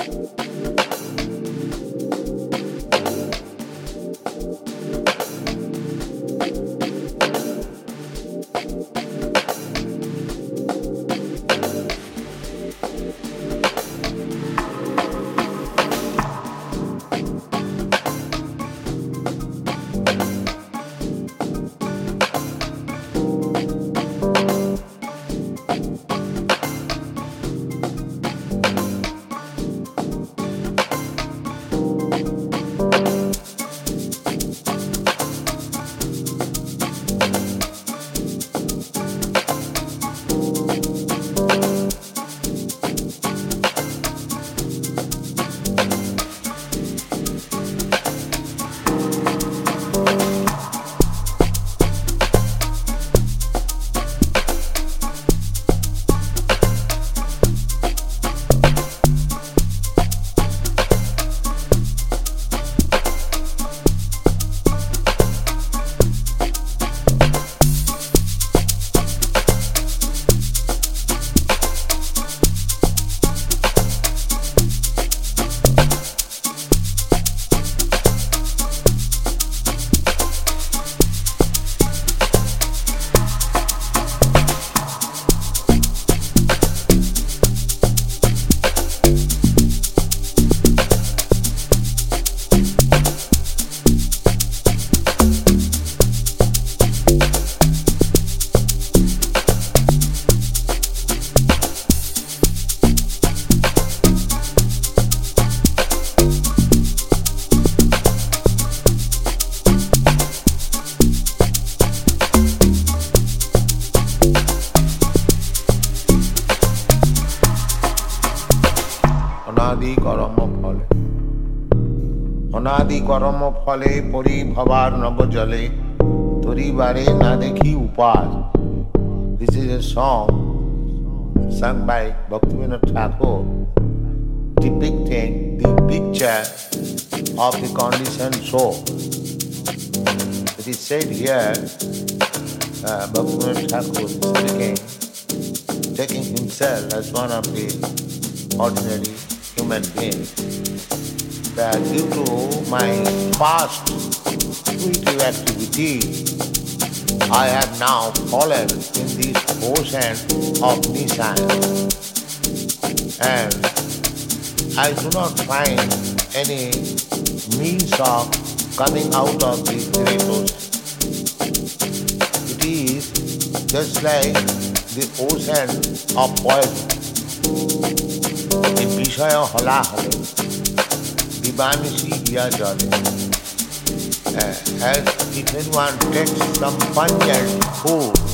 অনাদি করম ফলে অনাদি করম ফলে পরি ভবার নব জলে তরিবারে না দেখি উপাস. This is a song sung by Bhaktivinoda Thakur depicting the picture of the conditioned soul. It is said here, Bhaktivinoda Thakur is speaking, taking himself as one of the ordinary human beings, that due to my past intuitive activity, I have now fallen in this ocean of Nissan, and I do not find any means of coming out of this great ocean. It is just like the ocean of poison. The বিষয় হলা হলে দিবানিশি হিয়া জলে. As if anyone takes some pungent food